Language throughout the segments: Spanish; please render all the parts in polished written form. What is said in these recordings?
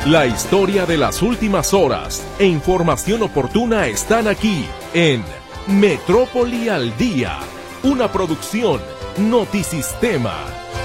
La historia de las últimas horas e información oportuna están aquí en Metrópoli al Día, una producción Notisistema.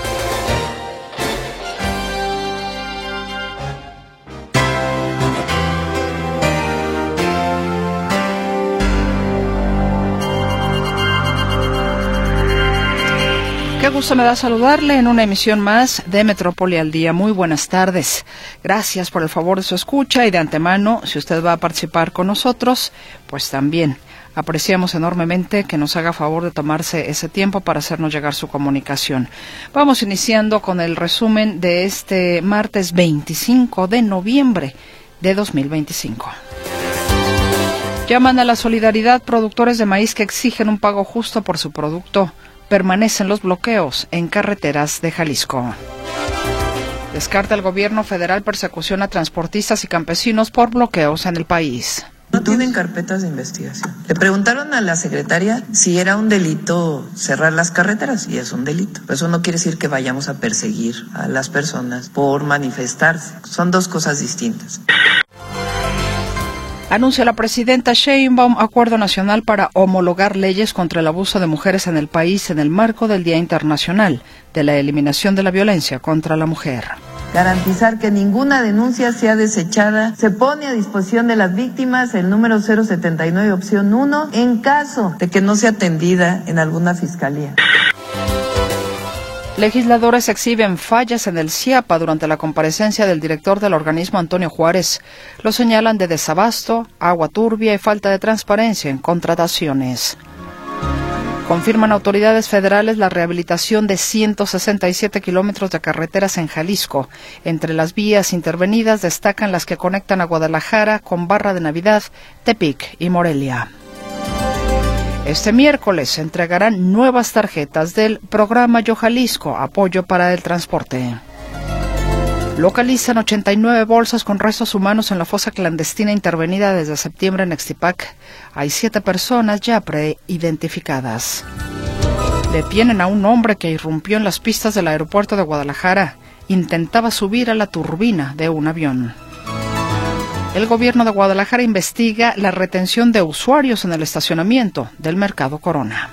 Qué gusto me da saludarle en una emisión más de Metrópoli al Día. Muy buenas tardes. Gracias por el favor de su escucha y de antemano, si usted va a participar con nosotros, pues también apreciamos enormemente que nos haga favor de tomarse ese tiempo para hacernos llegar su comunicación. Vamos iniciando con el resumen de este martes 25 de noviembre de 2025. Llaman a la solidaridad productores de maíz que exigen un pago justo por su producto. Permanecen los bloqueos en carreteras de Jalisco. Descarta el gobierno federal persecución a transportistas y campesinos por bloqueos en el país. No tienen carpetas de investigación. Le preguntaron a la secretaria si era un delito cerrar las carreteras, y es un delito. Eso no quiere decir que vayamos a perseguir a las personas por manifestarse. Son dos cosas distintas. Anuncia la presidenta Sheinbaum acuerdo nacional para homologar leyes contra el abuso de mujeres en el país en el marco del Día Internacional de la Eliminación de la Violencia contra la Mujer. Garantizar que ninguna denuncia sea desechada. Se pone a disposición de las víctimas el número 079, opción 1, en caso de que no sea atendida en alguna fiscalía. Legisladores exhiben fallas en el CIAPA durante la comparecencia del director del organismo, Antonio Juárez. Lo señalan de desabasto, agua turbia y falta de transparencia en contrataciones. Confirman autoridades federales la rehabilitación de 167 kilómetros de carreteras en Jalisco. Entre las vías intervenidas destacan las que conectan a Guadalajara con Barra de Navidad, Tepic y Morelia. Este miércoles se entregarán nuevas tarjetas del programa Yo Jalisco, apoyo para el transporte. Localizan 89 bolsas con restos humanos en la fosa clandestina intervenida desde septiembre en Ixtipac. Hay 7 personas ya preidentificadas. Detienen a un hombre que irrumpió en las pistas del aeropuerto de Guadalajara. Intentaba subir a la turbina de un avión. El gobierno de Guadalajara investiga la retención de usuarios en el estacionamiento del Mercado Corona.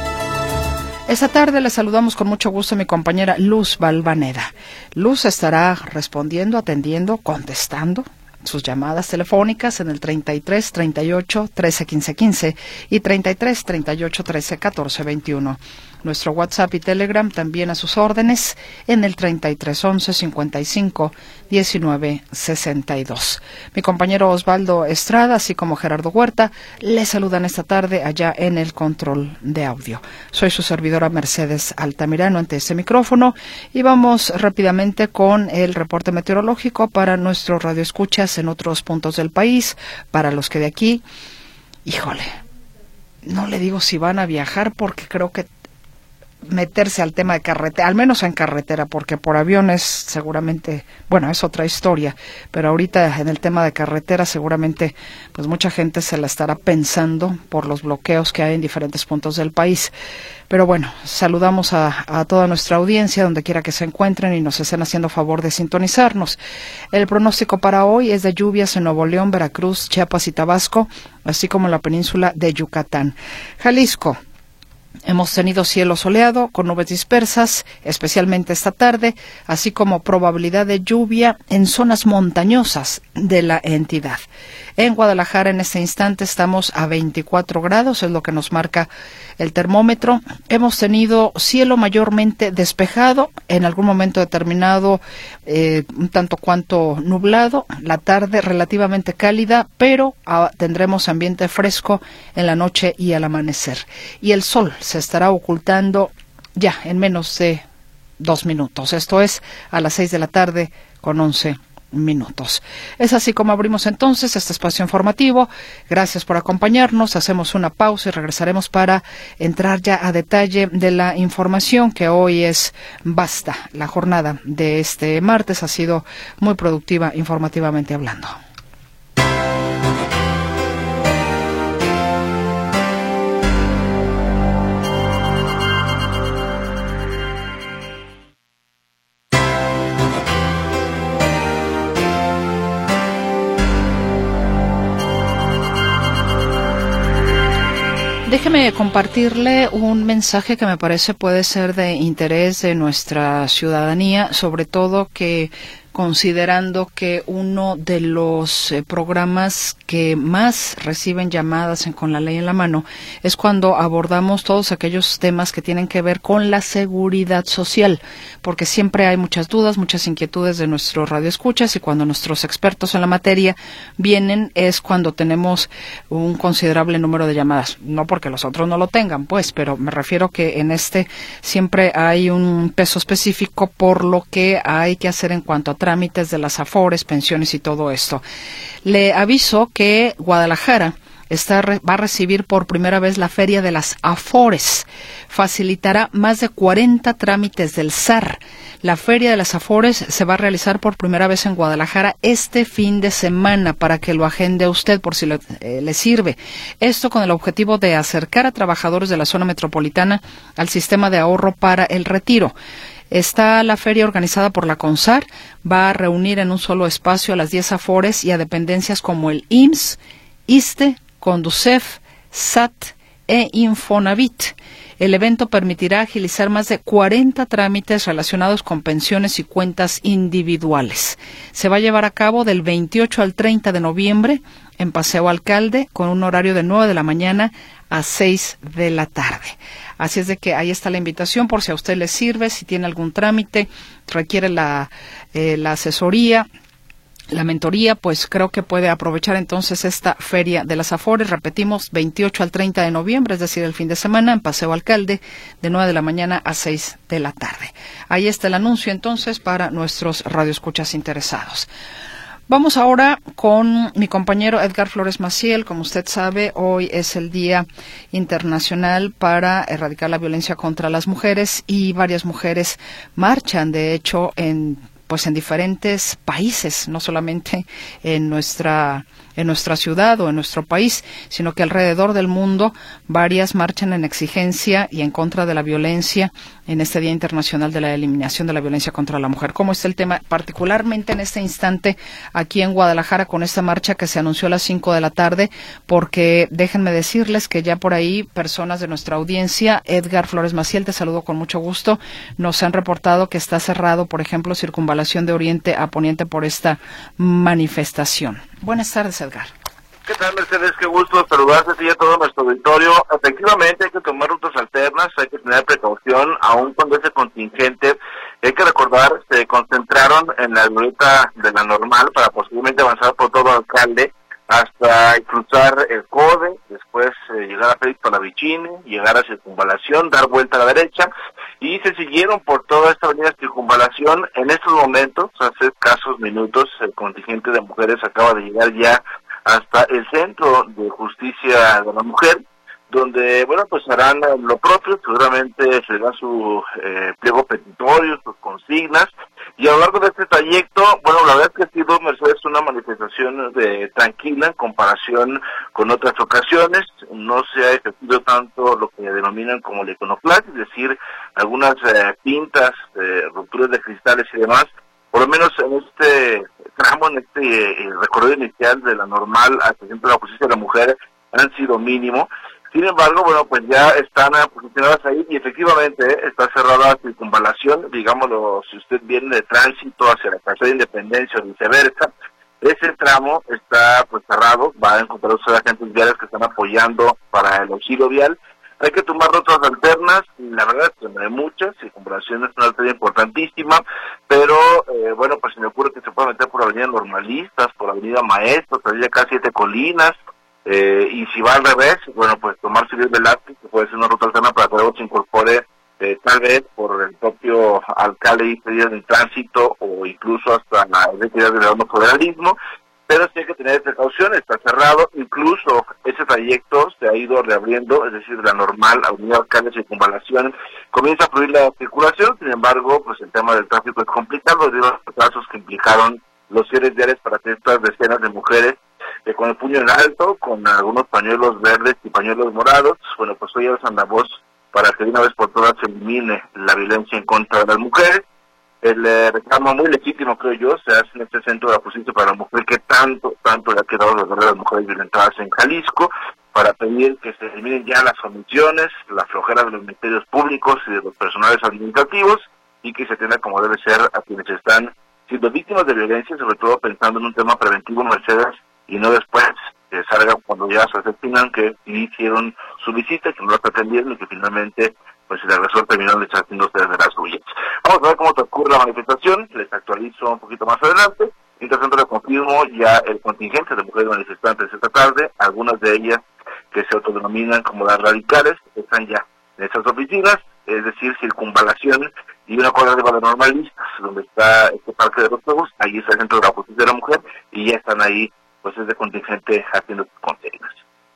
Esta tarde le saludamos con mucho gusto a mi compañera Luz Valvaneda. Luz estará respondiendo, atendiendo, contestando sus llamadas telefónicas en el 33 38 13 15 15 y 33 38 13 14 21. Nuestro WhatsApp y Telegram también a sus órdenes en el 33 11 55 19 62. Mi compañero Osvaldo Estrada, así como Gerardo Huerta, le saludan esta tarde allá en el control de audio. Soy su servidora Mercedes Altamirano ante este micrófono y vamos rápidamente con el reporte meteorológico para nuestros radioescuchas en otros puntos del país, para los que de aquí, híjole, no le digo si van a viajar porque creo que meterse al tema de carretera, al menos en carretera, porque por aviones seguramente, bueno, es otra historia, pero ahorita en el tema de carretera seguramente pues mucha gente se la estará pensando por los bloqueos que hay en diferentes puntos del país. Pero bueno, saludamos a toda nuestra audiencia donde quiera que se encuentren y nos estén haciendo favor de sintonizarnos. El pronóstico para hoy es de lluvias en Nuevo León, Veracruz, Chiapas y Tabasco, así como en la península de Yucatán. Jalisco. Hemos tenido cielo soleado con nubes dispersas, especialmente esta tarde, así como probabilidad de lluvia en zonas montañosas de la entidad. En Guadalajara en este instante estamos a 24 grados, es lo que nos marca el termómetro. Hemos tenido cielo mayormente despejado, en algún momento determinado un tanto cuanto nublado, la tarde relativamente cálida, pero tendremos ambiente fresco en la noche y al amanecer. Y el sol se estará ocultando ya en menos de 2 minutos, esto es a las 6 de la tarde con 11 minutos. Es así como abrimos entonces este espacio informativo. Gracias por acompañarnos. Hacemos una pausa y regresaremos para entrar ya a detalle de la información que hoy es vasta. La jornada de este martes ha sido muy productiva informativamente hablando. Déjeme compartirle un mensaje que me parece puede ser de interés de nuestra ciudadanía, sobre todo que considerando que uno de los programas que más reciben llamadas Con la Ley en la Mano es cuando abordamos todos aquellos temas que tienen que ver con la seguridad social, porque siempre hay muchas dudas, muchas inquietudes de nuestros radioescuchas, y cuando nuestros expertos en la materia vienen es cuando tenemos un considerable número de llamadas, no porque los otros no lo tengan, pues, pero me refiero que en este siempre hay un peso específico por lo que hay que hacer en cuanto a trámites de las AFORES, pensiones y todo esto. Le aviso que Guadalajara va a recibir por primera vez la Feria de las AFORES. Facilitará más de 40 trámites del SAR. La Feria de las AFORES se va a realizar por primera vez en Guadalajara este fin de semana, para que lo agende usted por si le sirve. Esto con el objetivo de acercar a trabajadores de la zona metropolitana al sistema de ahorro para el retiro. Está la feria organizada por la CONSAR, va a reunir en un solo espacio a las 10 AFORES y a dependencias como el IMSS, ISSSTE, CONDUCEF, SAT e Infonavit. El evento permitirá agilizar más de 40 trámites relacionados con pensiones y cuentas individuales. Se va a llevar a cabo del 28 al 30 de noviembre en Paseo Alcalde, con un horario de 9 de la mañana a 6 de la tarde. Así es de que ahí está la invitación por si a usted le sirve, si tiene algún trámite, requiere la asesoría, la mentoría, pues creo que puede aprovechar entonces esta Feria de las AFORES. Repetimos, 28 al 30 de noviembre, es decir, el fin de semana, en Paseo Alcalde, de 9 de la mañana a 6 de la tarde. Ahí está el anuncio entonces para nuestros radioescuchas interesados. Vamos ahora con mi compañero Edgar Flores Maciel. Como usted sabe, hoy es el Día Internacional para erradicar la violencia contra las mujeres, y varias mujeres marchan, de hecho, en diferentes países, no solamente en nuestra ciudad o en nuestro país, sino que alrededor del mundo varias marchan en exigencia y en contra de la violencia en este Día Internacional de la Eliminación de la Violencia contra la Mujer. ¿Cómo está el tema, particularmente en este instante aquí en Guadalajara, con esta marcha que se anunció a las 5 de la tarde? Porque déjenme decirles que ya por ahí personas de nuestra audiencia, Edgar Flores Maciel, te saludo con mucho gusto, nos han reportado que está cerrado, por ejemplo, circunvalación de Oriente a Poniente por esta manifestación. Buenas tardes, Edgar. ¿Qué tal, Mercedes? Qué gusto saludarte y a todo nuestro auditorio. Efectivamente, hay que tomar rutas alternas, hay que tener precaución, aún cuando ese contingente, hay que recordar, se concentraron en la glorieta de la Normal para posiblemente avanzar por todo Alcalde hasta cruzar el CODE, después llegar a Félix Palavicini, llegar a Circunvalación, dar vuelta a la derecha, y se siguieron por toda esta avenida Circunvalación. En estos momentos, hace escasos minutos, el contingente de mujeres acaba de llegar ya hasta el Centro de Justicia de la Mujer, donde, bueno, pues harán lo propio, seguramente se da su pliego petitorio, sus consignas, y a lo largo de este trayecto, bueno, la verdad es que ha sido, Mercedes, una manifestación tranquila en comparación con otras ocasiones. No se ha ejercido tanto lo que denominan como la iconoclasia, es decir, algunas pintas, rupturas de cristales y demás. Por lo menos en este tramo, en este recorrido inicial de la Normal hasta el Centro de la Justicia de la Mujer, han sido mínimo. Sin embargo, bueno, pues ya están posicionadas ahí y efectivamente está cerrada la circunvalación, digámoslo, si usted viene de tránsito hacia la Calzada de Independencia o viceversa, ese tramo está pues cerrado, va a encontrar usted agentes viales que están apoyando para el auxilio vial. Hay que tomar rutas alternas, la verdad es que no hay muchas, circunvalación es una arteria importantísima, pero bueno, pues se me ocurre que se puede meter por Avenida Normalistas, por Avenida Maestros, por Avenida Casi 7 Colinas, y si va al revés, bueno, pues tomar Civil Velázquez, que puede ser una ruta alterna para que luego se incorpore tal vez por el propio alcalde y pedidas de tránsito o incluso hasta la identidad del nuevo federalismo. Pero sí hay que tener precaución, está cerrado, incluso ese trayecto se ha ido reabriendo, es decir, la Normal, Avenida Alcalde, Circunvalación, comienza a fluir la circulación. Sin embargo, pues el tema del tráfico es complicado debido a los casos que implicaron los cierres diarios para ciertas decenas de mujeres con el puño en alto, con algunos pañuelos verdes y pañuelos morados. Bueno, pues hoy alzan la voz para que de una vez por todas se elimine la violencia en contra de las mujeres. El reclamo muy legítimo, creo yo, se hace en este Centro de la Justicia para la Mujer, que tanto le ha quedado a las mujeres violentadas en Jalisco. para pedir que se eliminen ya las omisiones, la flojera de los ministerios públicos y de los personales administrativos, y que se atienda como debe ser a quienes están siendo víctimas de violencia, sobre todo pensando en un tema preventivo, Mercedes, y no después que salga cuando ya se asesinan que hicieron su visita, que no la pretendieron y que finalmente pues el agresor terminó deshaciéndose de las suyas. Vamos a ver cómo transcurre la manifestación, les actualizo un poquito más adelante. Mientras tanto le confirmo ya el contingente de mujeres manifestantes esta tarde, algunas de ellas que se autodenominan como las radicales, están ya en estas oficinas, es decir, circunvalación y una cuadra de normalistas, donde está este Parque de los Juegos, ahí está el Centro de la Justicia de la Mujer, y ya están ahí, pues este contingente haciendo sus consignas.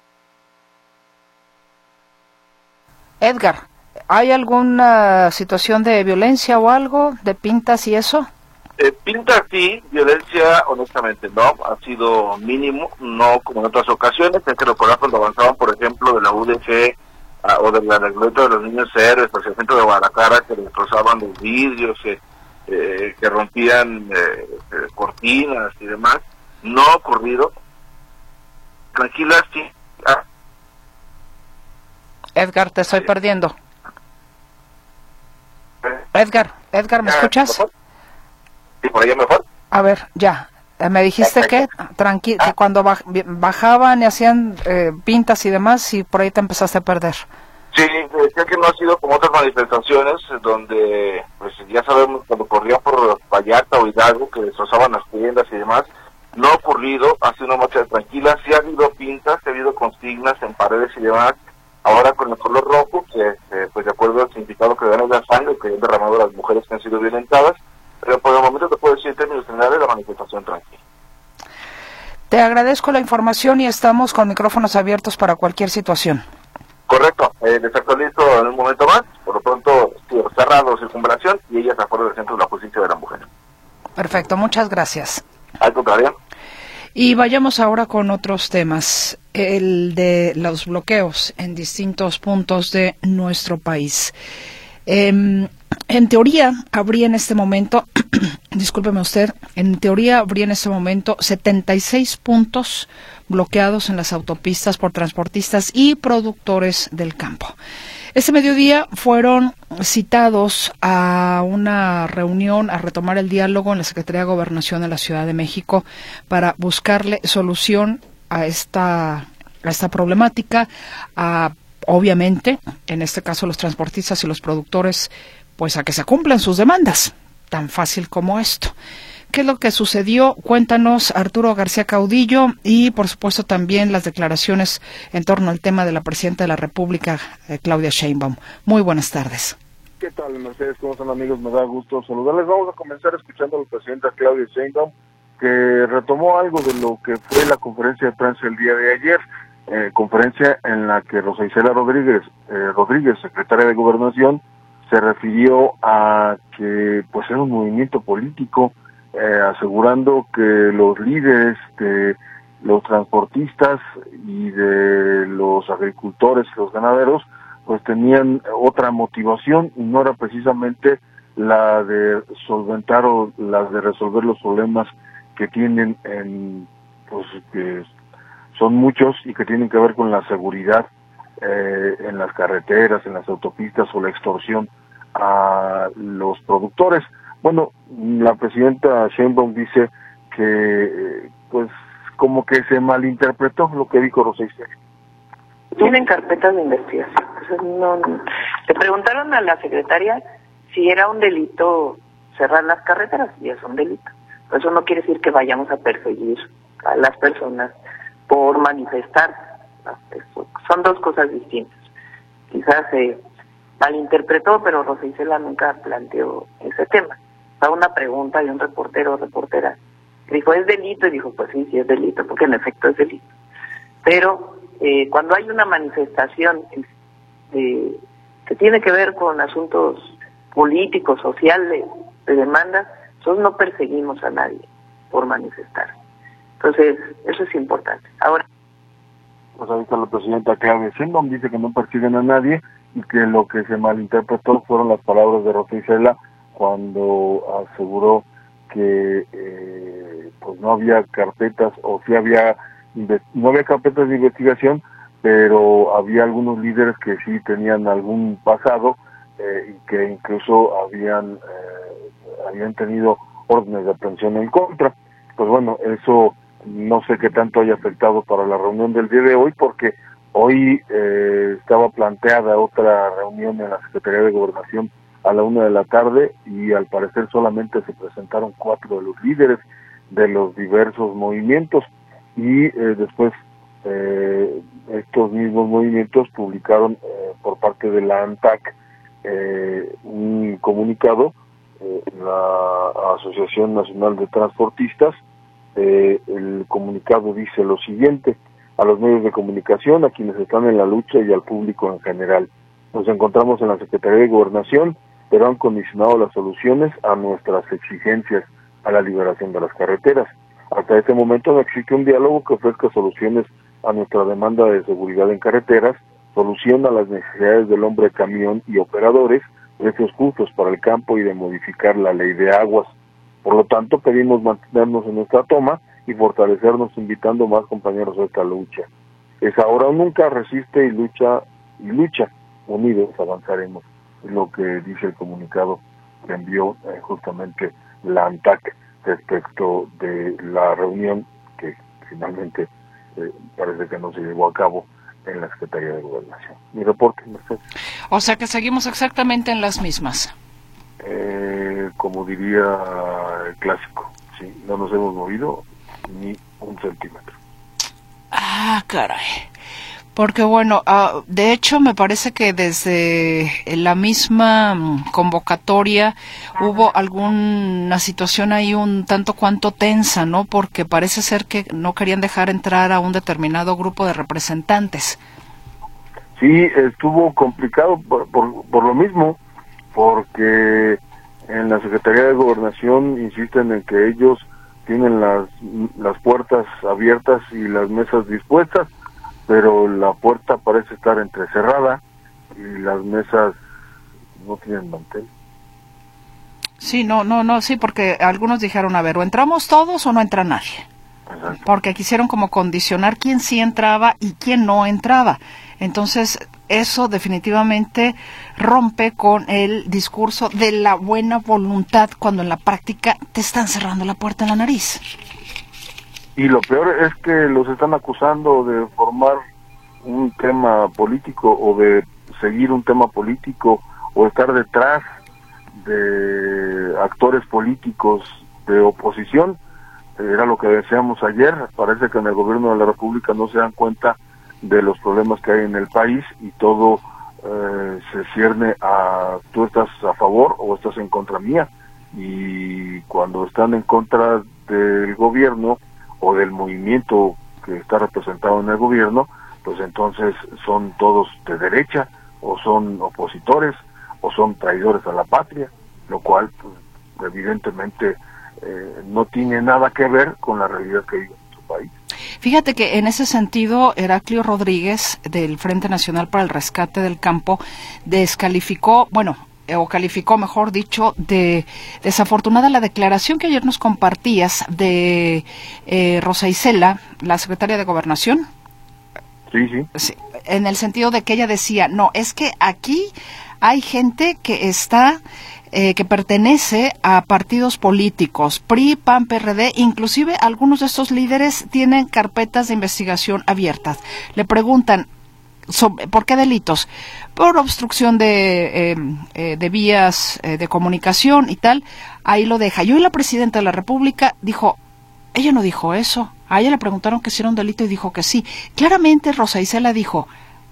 Edgar, ¿hay alguna situación de violencia o algo, de pintas y eso? Pinta sí, violencia honestamente no, ha sido mínimo, no como en otras ocasiones. Hay que recordar cuando avanzaban, por ejemplo, de la UDG o de la Glorieta de los Niños Héroes hacia el centro de Guadalajara, que destrozaban los vidrios, que rompían cortinas y demás. No ha ocurrido. Tranquila, sí. Edgar, te estoy perdiendo. Edgar, ¿me escuchas? Sí, por allá mejor. A ver, ya. Me dijiste que que cuando bajaban y hacían pintas y demás, y por ahí te empezaste a perder. Sí, decía que no ha sido como otras manifestaciones donde, pues ya sabemos, cuando corrían por Vallarta o Hidalgo, que destrozaban las tiendas y demás. No ha ocurrido, ha sido una marcha tranquila. Sí ha habido pintas, ha habido consignas en paredes y demás. Ahora con el color rojo, que pues de acuerdo al significado que dan es la sangre que han derramado las mujeres que han sido violentadas. Pero por el momento te puedo decir en términos generales la manifestación tranquila. Te agradezco la información y estamos con micrófonos abiertos para cualquier situación. Correcto, les actualizo en un momento más. Por lo pronto, cerrado circunvalación y ellas afuera del Centro de la Justicia de la Mujer. Perfecto, muchas gracias. Al contrario. Y vayamos ahora con otros temas, el de los bloqueos en distintos puntos de nuestro país. En teoría habría en este momento, discúlpeme usted, en teoría habría en este momento 76 puntos bloqueados en las autopistas por transportistas y productores del campo. Este mediodía fueron citados a una reunión, a retomar el diálogo en la Secretaría de Gobernación de la Ciudad de México para buscarle solución a esta problemática. Obviamente, en este caso los transportistas y los productores, pues a que se cumplan sus demandas, tan fácil como esto. ¿Qué es lo que sucedió? Cuéntanos, Arturo García Caudillo, y por supuesto también las declaraciones en torno al tema de la Presidenta de la República, Claudia Sheinbaum. Muy buenas tardes. ¿Qué tal, Mercedes? ¿Cómo están, amigos? Me da gusto saludarles. Vamos a comenzar escuchando a la Presidenta Claudia Sheinbaum, que retomó algo de lo que fue la conferencia de prensa el día de ayer, conferencia en la que Rosa Isela Rodríguez, secretaria de Gobernación, se refirió a que pues era un movimiento político, asegurando que los líderes de los transportistas y de los agricultores y los ganaderos pues tenían otra motivación y no era precisamente la de solventar o la de resolver los problemas que tienen que son muchos y que tienen que ver con la seguridad en las carreteras, en las autopistas o la extorsión a los productores. Bueno, la presidenta Sheinbaum dice que pues como que se malinterpretó lo que dijo Rosa Isela. Tienen carpetas de investigación. No. Le preguntaron a la secretaria si era un delito cerrar las carreteras, y es un delito. Eso no quiere decir que vayamos a perseguir a las personas por manifestar. Son dos cosas distintas. Quizás se malinterpretó, pero Rosa Isela nunca planteó ese tema. Fue una pregunta y un reportero o reportera dijo, ¿es delito? Y dijo, pues sí es delito, porque en efecto es delito. Pero cuando hay una manifestación que tiene que ver con asuntos políticos, sociales, de demandas, nosotros no perseguimos a nadie por manifestar. Entonces, eso es importante. Ahora, pues ahorita la presidenta Claudia Sheinbaum dice que no persiguen a nadie y que lo que se malinterpretó fueron las palabras de Rosa Isela cuando aseguró que pues no había carpetas, o sí había no había carpetas de investigación, pero había algunos líderes que sí tenían algún pasado y que incluso habían tenido órdenes de aprehensión en contra. Pues bueno, eso no sé qué tanto haya afectado para la reunión del día de hoy, porque hoy estaba planteada otra reunión en la Secretaría de Gobernación a la 1:00 p.m. y al parecer solamente se presentaron 4 de los líderes de los diversos movimientos, y después estos mismos movimientos publicaron por parte de la ANTAC un comunicado, la Asociación Nacional de Transportistas. El comunicado dice lo siguiente: a los medios de comunicación, a quienes están en la lucha y al público en general. Nos encontramos en la Secretaría de Gobernación, pero han condicionado las soluciones a nuestras exigencias a la liberación de las carreteras. Hasta este momento no existe un diálogo que ofrezca soluciones a nuestra demanda de seguridad en carreteras, solución a las necesidades del hombre camión y operadores, precios justos para el campo y de modificar la ley de aguas. Por lo tanto, pedimos mantenernos en nuestra toma y fortalecernos invitando más compañeros a esta lucha. Es ahora o nunca, resiste y lucha, unidos avanzaremos. Es lo que dice el comunicado que envió justamente la ANTAC respecto de la reunión que finalmente parece que no se llevó a cabo en la Secretaría de Gobernación. Mi reporte, Mercedes. O sea que seguimos exactamente en las mismas. Como diría el clásico, sí, no nos hemos movido ni un centímetro. Ah, caray. Porque bueno, de hecho me parece que desde la misma convocatoria hubo alguna situación ahí un tanto cuanto tensa, ¿no? Porque parece ser que no querían dejar entrar a un determinado grupo de representantes. Sí, estuvo complicado por lo mismo, porque en la Secretaría de Gobernación insisten en que ellos tienen las puertas abiertas y las mesas dispuestas, pero la puerta parece estar entrecerrada y las mesas no tienen mantel. Sí, no, sí, porque algunos dijeron, a ver, o entramos todos o no entra nadie. Exacto. Porque quisieron como condicionar quién sí entraba y quién no entraba. Entonces, eso definitivamente rompe con el discurso de la buena voluntad cuando en la práctica te están cerrando la puerta en la nariz. Y lo peor es que los están acusando de formar un tema político o de seguir un tema político o estar detrás de actores políticos de oposición. Era lo que decíamos ayer. Parece que en el gobierno de la República no se dan cuenta de los problemas que hay en el país y todo se cierne a tú estás a favor o estás en contra mía, y cuando están en contra del gobierno o del movimiento que está representado en el gobierno, pues entonces son todos de derecha, o son opositores, o son traidores a la patria, lo cual pues, evidentemente no tiene nada que ver con la realidad que vive en su país. Fíjate que en ese sentido, Heraclio Rodríguez, del Frente Nacional para el Rescate del Campo, descalificó, o calificó, mejor dicho, de desafortunada la declaración que ayer nos compartías de Rosa Isela, la secretaria de Gobernación. Sí, en el sentido de que ella decía, no, es que aquí hay gente que está... que pertenece a partidos políticos, PRI, PAN, PRD, inclusive algunos de estos líderes tienen carpetas de investigación abiertas. Le preguntan, ¿por qué delitos? Por obstrucción de vías de comunicación y tal. Ahí lo deja. Y hoy la presidenta de la República dijo, ella no dijo eso. A ella le preguntaron que si era un delito y dijo que sí. Claramente Rosa Isela dijo,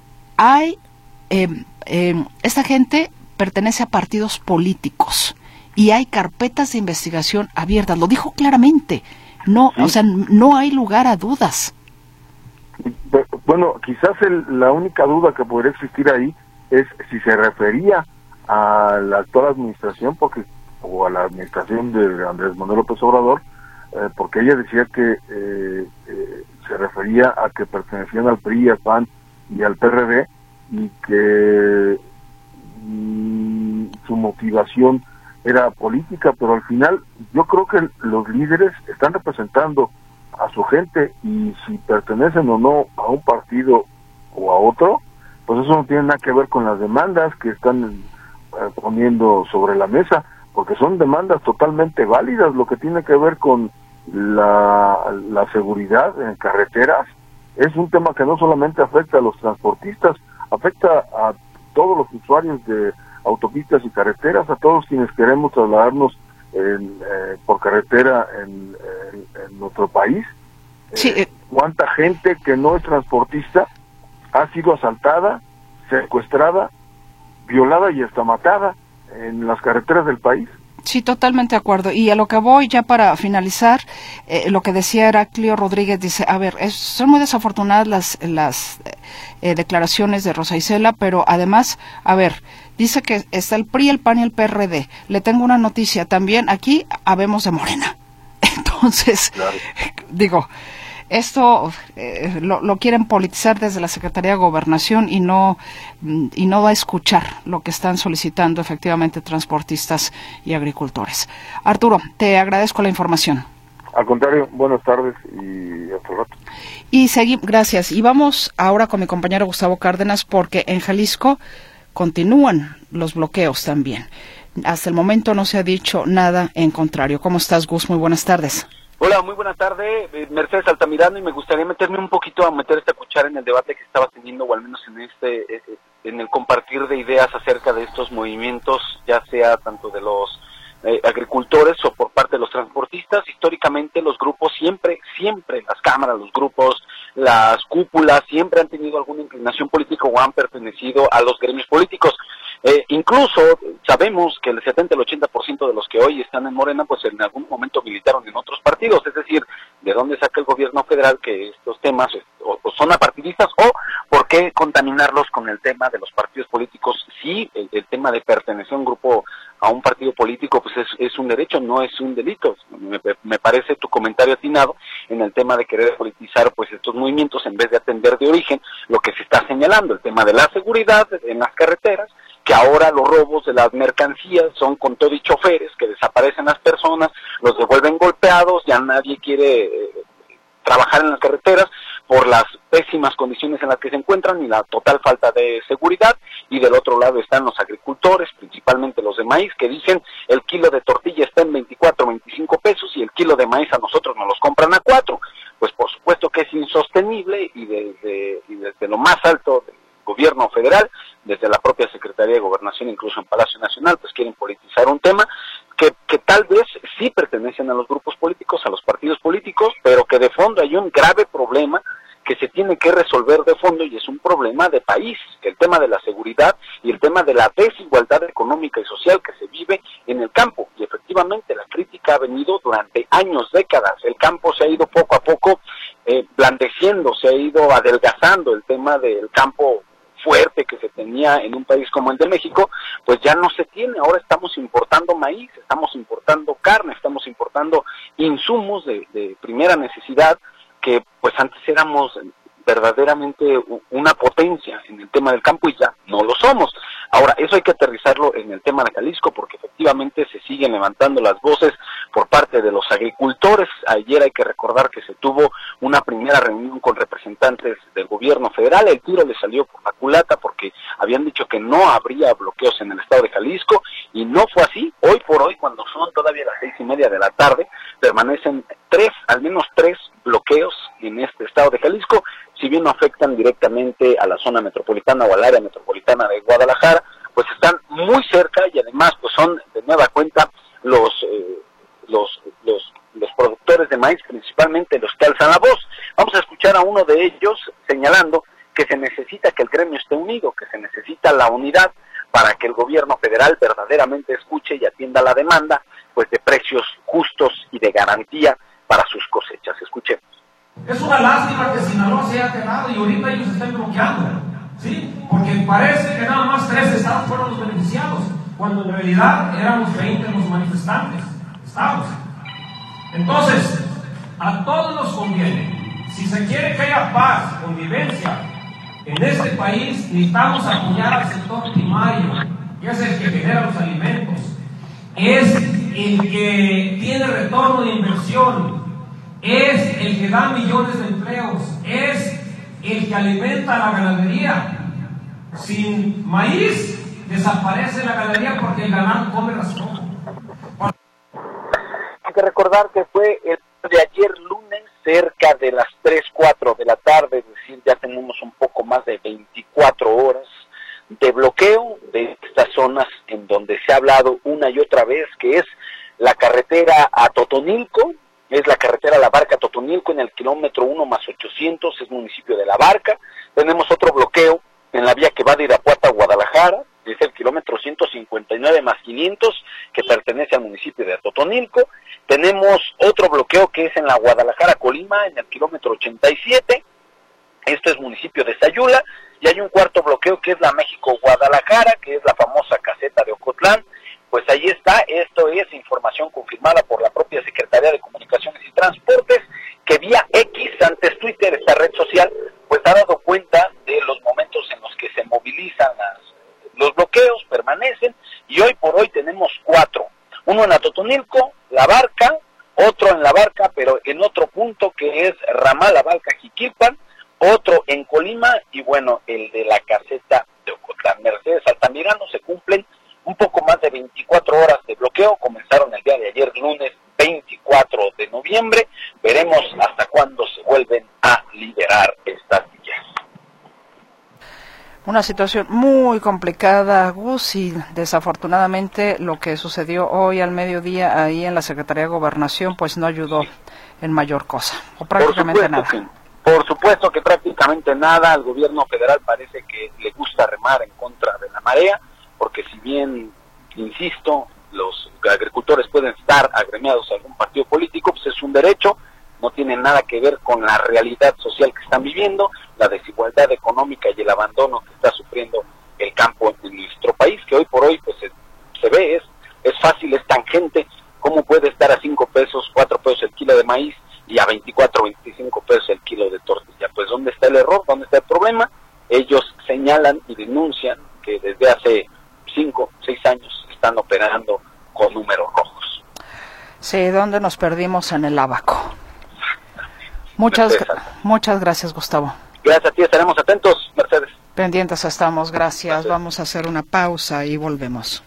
esta gente pertenece a partidos políticos y hay carpetas de investigación abiertas. Lo dijo claramente. No, ¿sí? O sea, no hay lugar a dudas. Bueno, quizás la única duda que podría existir ahí es si se refería a la actual administración, o a la administración de Andrés Manuel López Obrador, porque ella decía que se refería a que pertenecían al PRI, al PAN y al PRD, y que su motivación era política, pero al final yo creo que los líderes están representando a su gente, y si pertenecen o no a un partido o a otro, pues eso no tiene nada que ver con las demandas que están poniendo sobre la mesa, porque son demandas totalmente válidas. Lo que tiene que ver con la seguridad en carreteras es un tema que no solamente afecta a los transportistas, afecta a todos los usuarios de autopistas y carreteras, a todos quienes queremos trasladarnos por carretera en nuestro país. Sí. ¿Cuánta gente que no es transportista ha sido asaltada, secuestrada, violada y hasta matada en las carreteras del país? Sí, totalmente de acuerdo. Y a lo que voy ya para finalizar, lo que decía Heraclio Rodríguez, dice, a ver, son muy desafortunadas las declaraciones de Rosa Isela, pero además, a ver, dice que está el PRI, el PAN y el PRD. Le tengo una noticia, también aquí habemos de Morena. Entonces, claro. Digo, esto lo quieren politizar desde la Secretaría de Gobernación y no va a escuchar lo que están solicitando efectivamente transportistas y agricultores. Arturo, te agradezco la información. Al contrario, buenas tardes y hasta el rato. Y seguimos, gracias. Y vamos ahora con mi compañero Gustavo Cárdenas, porque en Jalisco continúan los bloqueos también. Hasta el momento no se ha dicho nada en contrario. ¿Cómo estás, Gus? Muy buenas tardes. Hola, muy buenas tardes, Mercedes Altamirano, y me gustaría meter esta cuchara en el debate que estaba teniendo, o al menos en el compartir de ideas acerca de estos movimientos, ya sea tanto de los agricultores o por parte de los transportistas. Históricamente los grupos siempre, las cámaras, los grupos, las cúpulas, siempre han tenido alguna inclinación política o han pertenecido a los gremios políticos. Incluso sabemos que el 70 al 80% de los que hoy están en Morena, pues en algún momento militaron en otros partidos. Es decir, ¿de dónde saca el gobierno federal que estos temas o son apartidistas, o por qué contaminarlos con el tema de los partidos políticos? Sí, el tema de pertenecer a un grupo, a un partido político, pues es un derecho, no es un delito. Me parece tu comentario atinado en el tema de querer politizar pues estos movimientos en vez de atender de origen lo que se está señalando, el tema de la seguridad en las carreteras, que ahora los robos de las mercancías son con todo y choferes, que desaparecen las personas, los devuelven golpeados, ya nadie quiere trabajar en las carreteras por las pésimas condiciones en las que se encuentran y la total falta de seguridad. Y del otro lado están los agricultores, principalmente los de maíz, que dicen el kilo de tortilla está en 24, 25 pesos y el kilo de maíz a nosotros nos los compran a 4. Pues por supuesto que es insostenible, y desde lo más alto del gobierno federal, desde la propia Secretaría de Gobernación, incluso en Palacio Nacional, pues quieren politizar un tema que tal vez sí pertenecen a los grupos políticos, a los partidos políticos, pero que de fondo hay un grave problema que se tiene que resolver de fondo, y es un problema de país, el tema de la seguridad y el tema de la desigualdad económica y social que se vive en el campo. Y efectivamente la crítica ha venido durante años, décadas. El campo se ha ido poco a poco blandeciendo, se ha ido adelgazando. El tema del campo fuerte que se tenía en un país como el de México, pues ya no se tiene. Ahora estamos importando maíz, estamos importando carne, estamos importando insumos de primera necesidad, que pues antes éramos verdaderamente una potencia en el tema del campo y ya no lo somos. Ahora, eso hay que aterrizarlo en el tema de Jalisco, porque efectivamente se siguen levantando las voces por parte de los agricultores. Ayer hay que recordar que se tuvo una primera reunión con representantes del gobierno federal. El tiro le salió por la culata porque habían dicho que no habría bloqueos en el estado de Jalisco, y no fue así. Hoy por hoy, cuando son todavía las 6:30 de la tarde, permanecen al menos tres bloqueos en este estado de Jalisco. Si bien no afectan directamente a la zona metropolitana o al área metropolitana de Guadalajara, pues están muy cerca, y además pues son de nueva cuenta los productores de maíz, principalmente los que alzan la voz. Vamos a escuchar a uno de ellos señalando que se necesita que el gremio esté unido, que se necesita la unidad para que el gobierno federal verdaderamente escuche y atienda la demanda pues de precios justos y de garantía para sus cosechas. Escuchemos. Es una lástima que Sinaloa se haya quedado y ahorita ellos estén bloqueando, ¿sí? Porque parece que nada más 3 estados fueron los beneficiados, cuando en realidad éramos 20 los manifestantes, estados. Entonces, a todos nos conviene. Si se quiere que haya paz, convivencia en este país, necesitamos apoyar al sector primario, que es el que genera los alimentos, es el que tiene retorno de inversión, es el que da millones de empleos, es el que alimenta la ganadería. Sin maíz desaparece la ganadería porque el ganado come rastrojos. Hay que recordar que fue el de ayer lunes, cerca de las 3, 4 de la tarde, es decir, ya tenemos un poco más de 24 horas de bloqueo de estas zonas en donde se ha hablado una y otra vez, que es la carretera a Totonilco, es la carretera La Barca Totonilco en el kilómetro 1+800, es municipio de La Barca. Tenemos otro bloqueo en la vía que va de Irapuato a Guadalajara, es el kilómetro 159+500, que pertenece al municipio de Totonilco. Tenemos otro bloqueo que es en la Guadalajara-Colima, en el kilómetro 87, esto es municipio de Sayula, y hay un cuarto bloqueo que es la México-Guadalajara, que es la famosa caseta de Ocotlán. Pues ahí está, esto es información confirmada por la propia Secretaría de Comunicaciones y Transportes, que vía X, antes Twitter, esta red social, pues ha dado cuenta de los momentos en los que se movilizan los bloqueos, permanecen, y hoy por hoy tenemos 4. Uno en Atotonilco, La Barca, otro en La Barca, pero en otro punto que es Ramal La Barca Jiquilpan, otro en Colima, y bueno, el de la caseta de Ocotlán. Mercedes Altamirano, se cumplen un poco más de 24 horas de bloqueo, comenzaron el día de ayer, lunes 24 de noviembre, veremos hasta cuándo se vuelven a liberar estas vías. Una situación muy complicada, Gus, y desafortunadamente lo que sucedió hoy al mediodía ahí en la Secretaría de Gobernación pues no ayudó en mayor cosa, o prácticamente nada. Sí. Por supuesto que prácticamente nada. Al gobierno federal parece que le gusta remar en contra de la marea, porque si bien, insisto, los agricultores pueden estar agremiados a algún partido político, pues es un derecho, no tiene nada que ver con la realidad social que están viviendo, la desigualdad económica y el abandono que está sufriendo el campo en nuestro país, que hoy por hoy pues se ve, es fácil, es tangente, cómo puede estar a 5 pesos, 4 pesos el kilo de maíz y a 24, 25 pesos el kilo de tortilla. Pues ¿dónde está el error? ¿Dónde está el problema? Ellos señalan y denuncian que desde hace 5, 6 años están operando con números rojos. Sí, ¿dónde nos perdimos en el abaco? Muchas gracias, Gustavo. Gracias a ti, estaremos atentos, Mercedes. Pendientes estamos, gracias. Vamos a hacer una pausa y volvemos.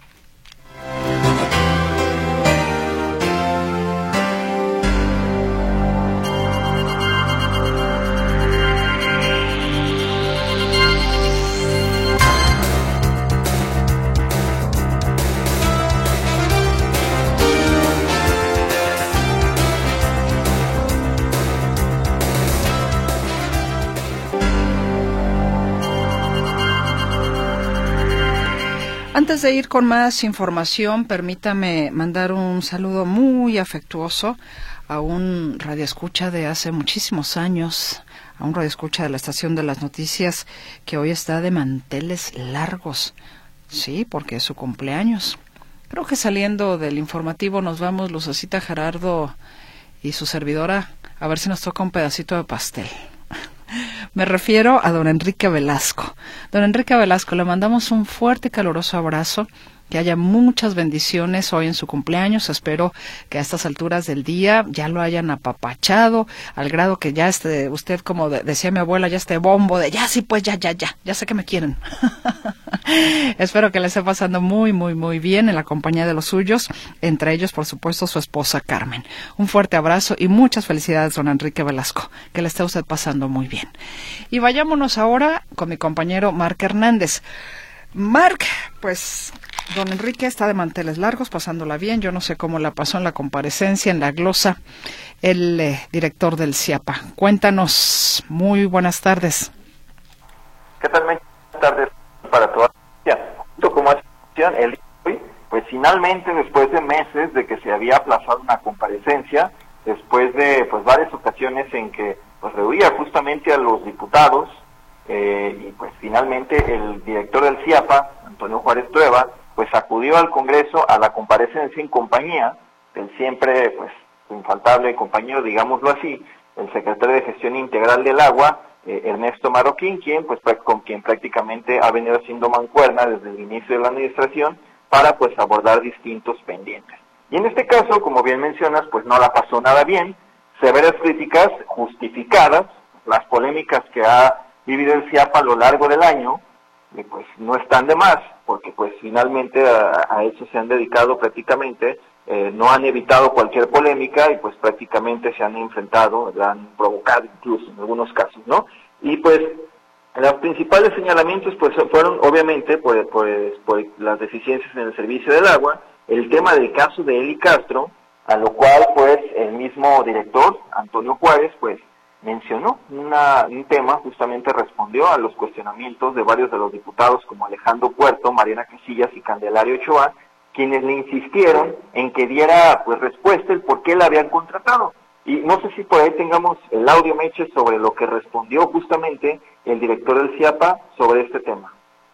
Antes de ir con más información, permítame mandar un saludo muy afectuoso a un radioescucha de hace muchísimos años, a un radioescucha de la Estación de las Noticias que hoy está de manteles largos. Sí, porque es su cumpleaños. Creo que saliendo del informativo nos vamos, Lucecita, Gerardo y su servidora, a ver si nos toca un pedacito de pastel. Me refiero a don Enrique Velasco. Don Enrique Velasco, le mandamos un fuerte y caluroso abrazo, que haya muchas bendiciones hoy en su cumpleaños. Espero que a estas alturas del día ya lo hayan apapachado, al grado que ya esté usted, como decía mi abuela, ya esté bombo de ya sí, pues ya sé que me quieren. Espero que le esté pasando muy, muy, muy bien en la compañía de los suyos, entre ellos, por supuesto, su esposa Carmen. Un fuerte abrazo y muchas felicidades, don Enrique Velasco, que le esté usted pasando muy bien. Y vayámonos ahora con mi compañero Marc Hernández. Marc, pues don Enrique está de manteles largos, pasándola bien. Yo no sé cómo la pasó en la comparecencia, en la glosa, el director del CIAPA. Cuéntanos, muy buenas tardes. ¿Qué tal? Buenas tardes para toda la audiencia. Como atención, el día de hoy, pues finalmente, después de meses de que se había aplazado una comparecencia, después de pues varias ocasiones en que pues reunía justamente a los diputados, y pues finalmente el director del CIAPA, Antonio Juárez Trueba, pues acudió al Congreso a la comparecencia en compañía del siempre pues infaltable compañero, digámoslo así, el secretario de Gestión Integral del Agua, Ernesto Marroquín, con quien prácticamente ha venido haciendo mancuerna desde el inicio de la administración para pues abordar distintos pendientes. Y en este caso, como bien mencionas, pues no la pasó nada bien, severas críticas justificadas las polémicas que ha vivido el CIAPA a lo largo del año, pues no están de más, porque pues finalmente a eso se han dedicado prácticamente, no han evitado cualquier polémica y pues prácticamente se han enfrentado, la han provocado incluso en algunos casos, ¿no? Y pues los principales señalamientos pues fueron obviamente por las deficiencias en el servicio del agua, el tema del caso de Eli Castro, a lo cual pues el mismo director, Antonio Juárez, pues mencionó un tema, justamente respondió a los cuestionamientos de varios de los diputados como Alejandro Puerto, Mariana Casillas y Candelario Ochoa, quienes le insistieron en que diera pues respuesta el por qué la habían contratado. Y no sé si por ahí tengamos el audio, Meche, sobre lo que respondió justamente el director del CIAPA sobre este tema.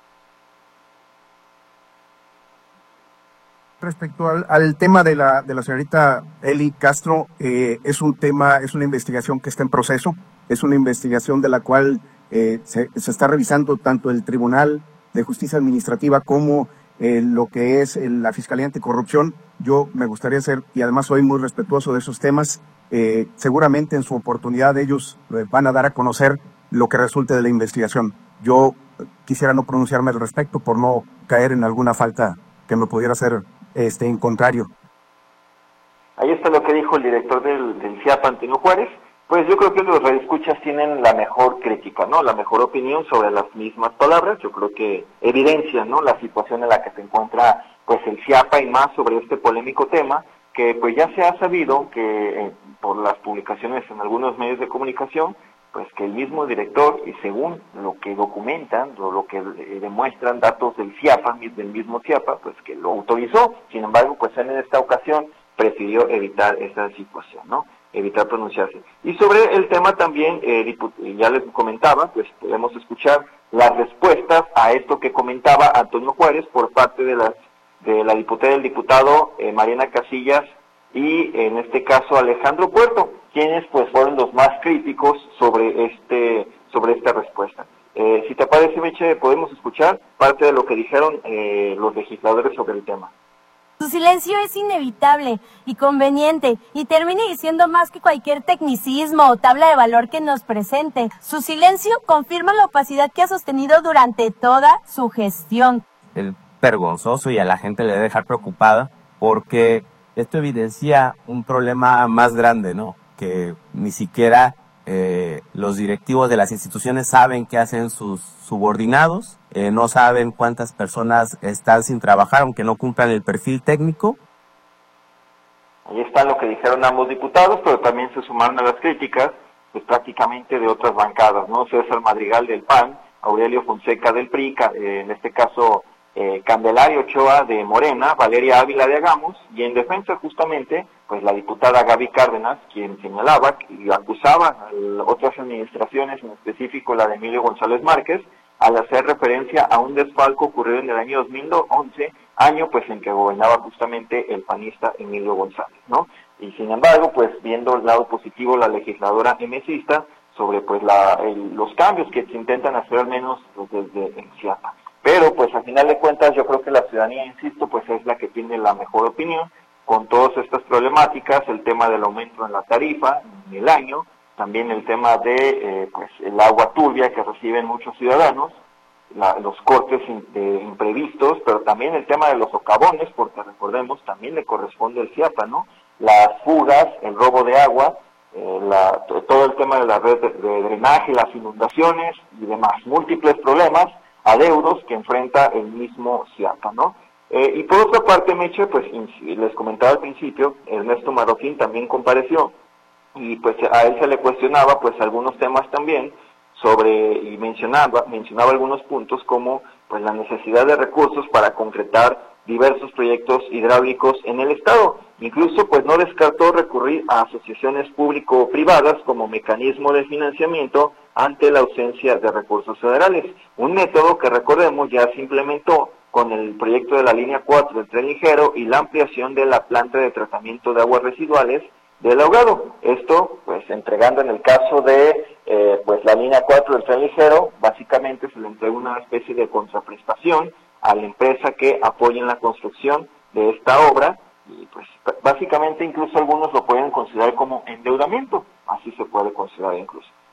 Respecto al tema de la señorita Eli Castro, es una investigación que está en proceso, es una investigación de la cual se está revisando tanto el Tribunal de Justicia Administrativa como lo que es la Fiscalía Anticorrupción. Yo me gustaría ser, y además soy muy respetuoso de esos temas, seguramente en su oportunidad ellos van a dar a conocer lo que resulte de la investigación. Yo quisiera no pronunciarme al respecto por no caer en alguna falta que me pudiera hacer en contrario. Ahí está lo que dijo el director del CIAPA, Antonio Juárez. Pues yo creo que los radioescuchas tienen la mejor crítica, ¿no? La mejor opinión sobre las mismas palabras. Yo creo que evidencia, ¿no?, la situación en la que se encuentra pues el CIAPA y más sobre este polémico tema, que pues ya se ha sabido que por las publicaciones en algunos medios de comunicación, pues que el mismo director, y según lo que documentan, o lo que demuestran datos del CIAPA, del mismo CIAPA, pues que lo autorizó. Sin embargo, pues él en esta ocasión prefirió evitar esta situación, ¿no? Evitar pronunciarse. Y sobre el tema también, ya les comentaba, pues podemos escuchar las respuestas a esto que comentaba Antonio Juárez por parte de la diputada y el diputado Mariana Casillas y en este caso Alejandro Puerto, quienes pues fueron los más críticos sobre esta respuesta. Si te parece, Meche, podemos escuchar parte de lo que dijeron los legisladores sobre el tema. Su silencio es inevitable y conveniente y termina diciendo más que cualquier tecnicismo o tabla de valor que nos presente. Su silencio confirma la opacidad que ha sostenido durante toda su gestión. Es vergonzoso y a la gente le debe dejar preocupada porque esto evidencia un problema más grande, ¿no? Que ni siquiera los directivos de las instituciones saben qué hacen sus subordinados, no saben cuántas personas están sin trabajar, aunque no cumplan el perfil técnico. Ahí está lo que dijeron ambos diputados, pero también se sumaron a las críticas, pues prácticamente de otras bancadas, ¿no? César Madrigal del PAN, Aurelio Fonseca del PRI, en este caso Candelario Ochoa de Morena, Valeria Ávila de Agamos, y en defensa justamente, pues la diputada Gaby Cárdenas, quien señalaba y acusaba a otras administraciones, en específico la de Emilio González Márquez, al hacer referencia a un desfalco ocurrido en el año 2011, año pues en que gobernaba justamente el panista Emilio González, ¿no? Y sin embargo, pues viendo el lado positivo, la legisladora emesista sobre pues los cambios que se intentan hacer al menos desde el CIAPA. Pero pues al final de cuentas yo creo que la ciudadanía, insisto, pues es la que tiene la mejor opinión con todas estas problemáticas, el tema del aumento en la tarifa en el año, también el tema de pues el agua turbia que reciben muchos ciudadanos, los cortes imprevistos, pero también el tema de los socavones, porque recordemos, también le corresponde al CIAPA, ¿no? Las fugas, el robo de agua, todo el tema de la red de drenaje, las inundaciones y demás, múltiples problemas, adeudos que enfrenta el mismo CIAPA, ¿no? Y por otra parte, Meche, pues les comentaba al principio, Ernesto Marroquín también compareció y pues a él se le cuestionaba pues algunos temas también y mencionaba algunos puntos como pues la necesidad de recursos para concretar diversos proyectos hidráulicos en el estado. Incluso pues no descartó recurrir a asociaciones público-privadas como mecanismo de financiamiento ante la ausencia de recursos federales, un método que recordemos ya se implementó con el proyecto de la línea 4 del tren ligero y la ampliación de la planta de tratamiento de aguas residuales del Ahogado. Esto, pues, entregando en el caso de pues la línea 4 del tren ligero, básicamente se le entrega una especie de contraprestación a la empresa que apoya en la construcción de esta obra y pues básicamente incluso algunos lo pueden considerar como endeudamiento, así se puede considerar incluso.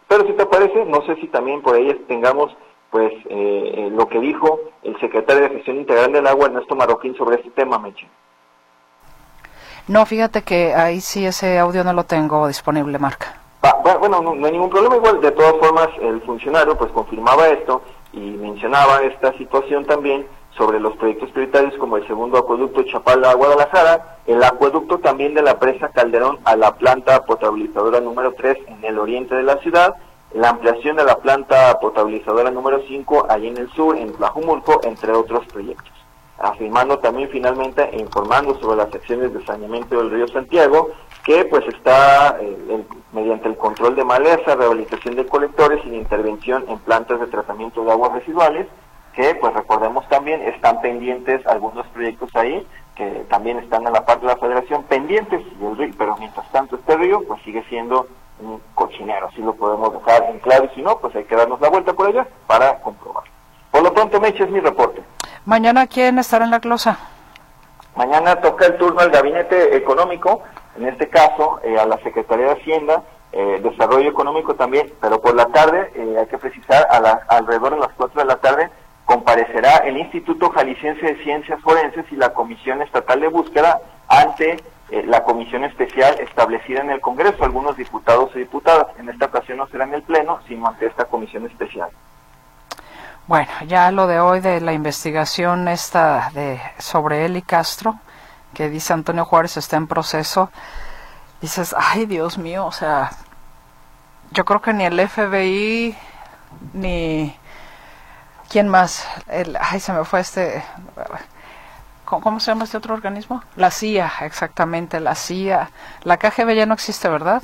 Pero si te parece, no sé si también por ahí tengamos pues lo que dijo el secretario de Gestión Integral del Agua, Ernesto Marroquín, sobre este tema, Meche. No, fíjate que ahí sí ese audio no lo tengo disponible, Marc. Bueno, no hay ningún problema. Igual, de todas formas, el funcionario pues confirmaba esto y mencionaba esta situación también sobre los proyectos prioritarios como el segundo acueducto Chapala a Guadalajara, el acueducto también de la presa Calderón a la planta potabilizadora número 3 en el oriente de la ciudad, la ampliación de la planta potabilizadora número 5 allí en el sur, en Tlajumulco, entre otros proyectos. Afirmando también finalmente e informando sobre las acciones de saneamiento del río Santiago, que pues está mediante el control de maleza, rehabilitación de colectores y la intervención en plantas de tratamiento de aguas residuales, que pues recordemos también están pendientes algunos proyectos ahí, que también están en la parte de la federación pendientes del río, pero mientras tanto este río pues sigue siendo un cochinero, así lo podemos dejar en claro, y si no, pues hay que darnos la vuelta por allá para comprobar. Por lo pronto, Meche, es mi reporte. Mañana, ¿quién estará en la glosa? Mañana toca el turno al Gabinete Económico, en este caso a la Secretaría de Hacienda, Desarrollo Económico también, pero por la tarde, hay que precisar, alrededor de las 4 de la tarde, comparecerá el Instituto Jalisciense de Ciencias Forenses y la Comisión Estatal de Búsqueda ante la comisión especial establecida en el Congreso, algunos diputados y diputadas. En esta ocasión no será en el Pleno, sino ante esta comisión especial. Bueno, ya lo de hoy de la investigación esta sobre Eli Castro, que dice Antonio Juárez está en proceso, dices, ay Dios mío, o sea, yo creo que ni el FBI, ni... ¿Quién más? Se me fue ¿Cómo se llama este otro organismo? La CIA, exactamente, la CIA. La KGB ya no existe, ¿verdad?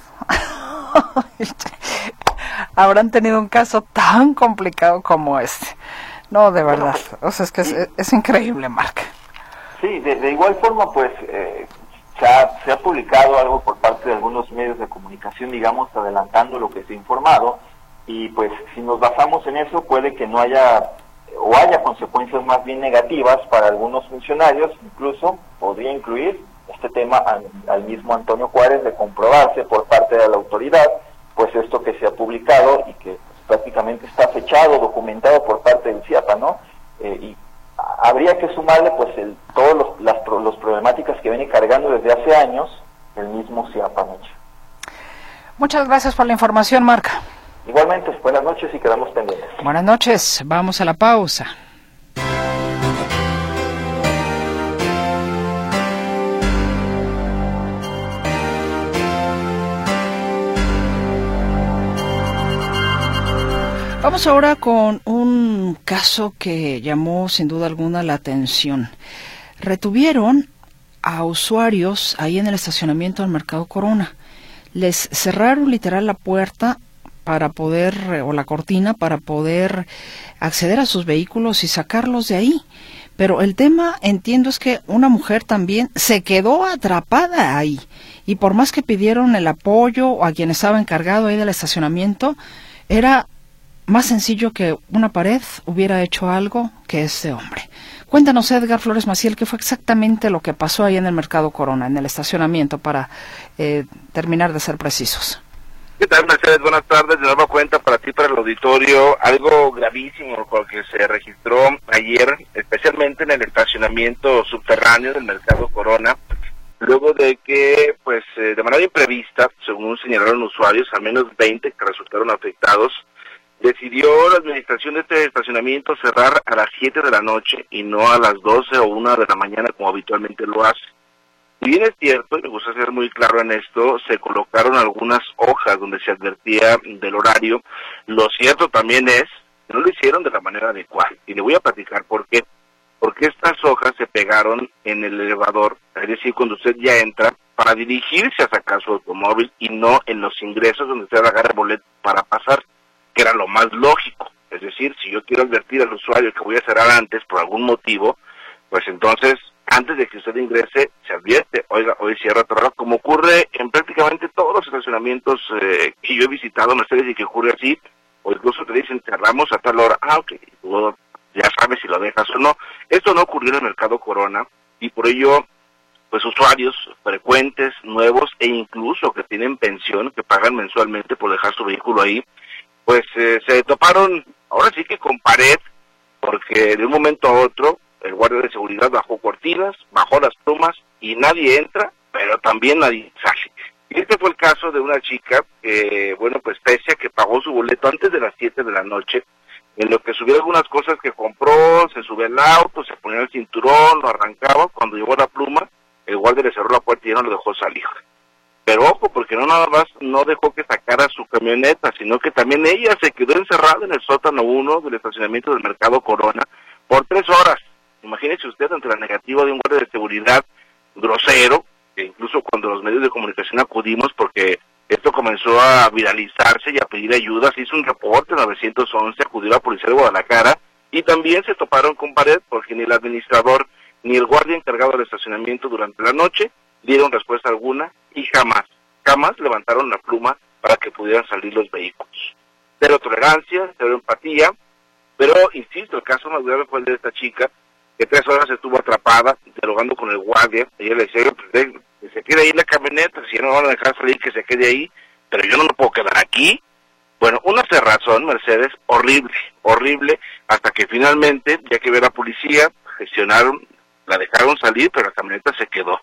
Habrán tenido un caso tan complicado como este. No, de verdad. O sea, es que es increíble, Marc. Sí, de igual forma, pues, se ha publicado algo por parte de algunos medios de comunicación, digamos, adelantando lo que se ha informado, y pues, si nos basamos en eso, puede que no haya, o haya consecuencias más bien negativas para algunos funcionarios, incluso podría incluir este tema al mismo Antonio Juárez, de comprobarse por parte de la autoridad, pues esto que se ha publicado y que pues, prácticamente está fechado, documentado por parte del CIAPA, ¿no? Y habría que sumarle pues todos los problemáticas que viene cargando desde hace años el mismo CIAPA. Muchas gracias por la información, Marc. Igualmente, buenas noches y quedamos pendientes. Buenas noches, vamos a la pausa. Vamos ahora con un caso que llamó sin duda alguna la atención. Retuvieron a usuarios ahí en el estacionamiento del Mercado Corona. Les cerraron literal la puerta para poder, o la cortina, para poder acceder a sus vehículos y sacarlos de ahí. Pero el tema, entiendo, es que una mujer también se quedó atrapada ahí. Y por más que pidieron el apoyo a quien estaba encargado ahí del estacionamiento, era más sencillo que una pared hubiera hecho algo que este hombre. Cuéntanos, Edgar Flores Maciel, qué fue exactamente lo que pasó ahí en el Mercado Corona, en el estacionamiento, para terminar de ser precisos. ¿Qué tal, Mercedes? Buenas tardes. De nueva cuenta para ti, para el auditorio, algo gravísimo con lo que se registró ayer, especialmente en el estacionamiento subterráneo del Mercado Corona, luego de que, pues, de manera imprevista, según señalaron usuarios, al menos 20 que resultaron afectados, decidió la administración de este estacionamiento cerrar a las 7 de la noche y no a las 12 o 1 de la mañana como habitualmente lo hace. Si bien es cierto, y me gusta ser muy claro en esto, se colocaron algunas hojas donde se advertía del horario, lo cierto también es que no lo hicieron de la manera adecuada. Y le voy a platicar por qué. Porque estas hojas se pegaron en el elevador, es decir, cuando usted ya entra, para dirigirse a sacar su automóvil y no en los ingresos donde usted agarra el boleto para pasar, que era lo más lógico. Es decir, si yo quiero advertir al usuario que voy a cerrar antes por algún motivo, pues entonces, antes de que usted ingrese, se advierte, oiga, hoy cierra todo, como ocurre en prácticamente todos los estacionamientos que yo he visitado, Mercedes, y que ocurre así, o incluso te dicen, cerramos a tal hora, ok, tú ya sabes si lo dejas o no. Esto no ocurrió en el Mercado Corona, y por ello, pues usuarios frecuentes, nuevos, e incluso que tienen pensión, que pagan mensualmente por dejar su vehículo ahí, pues se toparon, ahora sí que con pared, porque de un momento a otro el guardia de seguridad bajó cortinas, bajó las plumas y nadie entra, pero también nadie sale. Y este fue el caso de una chica que, bueno, pues pese a que pagó su boleto antes de las 7 de la noche, en lo que subió algunas cosas que compró, se subió al auto, se ponía el cinturón, lo arrancaba, cuando llegó la pluma, el guardia le cerró la puerta y ya no lo dejó salir. Pero ojo, porque no nada más no dejó que sacara su camioneta, sino que también ella se quedó encerrada en el sótano 1 del estacionamiento del Mercado Corona por 3 horas. Imagínese usted ante la negativa de un guardia de seguridad grosero, que incluso cuando los medios de comunicación acudimos, porque esto comenzó a viralizarse y a pedir ayuda, se hizo un reporte 911, acudió la policía de Guadalajara y también se toparon con pared porque ni el administrador ni el guardia encargado del estacionamiento durante la noche dieron respuesta alguna y jamás levantaron la pluma para que pudieran salir los vehículos. Cero tolerancia, cero empatía, pero insisto, el caso más grave fue el de esta chica que 3 horas estuvo atrapada, dialogando con el guardia. Ella le decía, pues, que se quede ahí en la camioneta, si ya no van a dejar salir, que se quede ahí, pero yo no me puedo quedar aquí. Bueno, una cerrazón, Mercedes, horrible, hasta que finalmente, ya que ve la policía, gestionaron, la dejaron salir, pero la camioneta se quedó.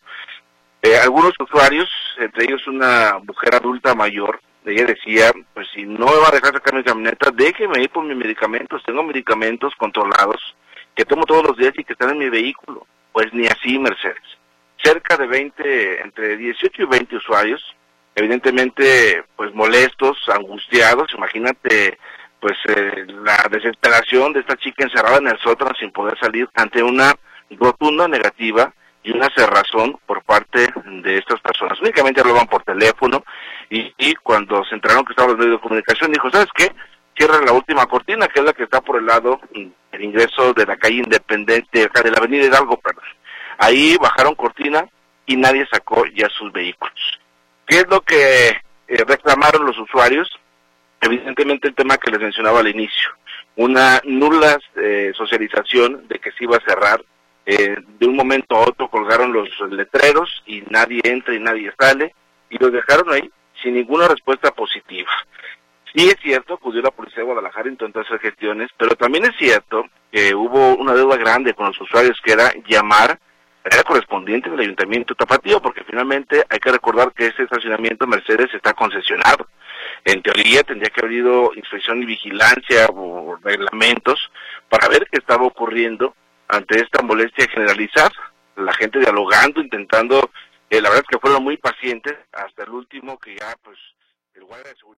Algunos usuarios, entre ellos una mujer adulta mayor, ella decía, pues si no me va a dejar sacar mi camioneta, déjeme ir por mis medicamentos, tengo medicamentos controlados, que tomo todos los días y que están en mi vehículo. Pues ni así, Mercedes. Cerca de 20, entre 18 y 20 usuarios, evidentemente pues molestos, angustiados, imagínate pues la desesperación de esta chica encerrada en el sótano sin poder salir ante una rotunda negativa y una cerrazón por parte de estas personas. Únicamente hablaban por teléfono y cuando se enteraron que estaban los medios de comunicación, dijo, ¿sabes qué? Cierra la última cortina, que es la que está por el lado del ingreso de la calle Independiente, de la avenida Hidalgo, perdón. Ahí bajaron cortina y nadie sacó ya sus vehículos. ¿Qué es lo que reclamaron los usuarios? Evidentemente el tema que les mencionaba al inicio, una nula socialización de que se iba a cerrar. De un momento a otro colgaron los letreros y nadie entra y nadie sale, y los dejaron ahí sin ninguna respuesta positiva. Sí es cierto, acudió la policía de Guadalajara, intentó hacer gestiones, pero también es cierto que hubo una deuda grande con los usuarios, que era llamar al correspondiente del Ayuntamiento Tapatío, porque finalmente hay que recordar que este estacionamiento Mercedes está concesionado. En teoría tendría que haber habido inspección y vigilancia o reglamentos para ver qué estaba ocurriendo ante esta molestia generalizada. La gente dialogando, intentando, la verdad es que fueron muy pacientes, hasta el último que ya pues el guardia de seguridad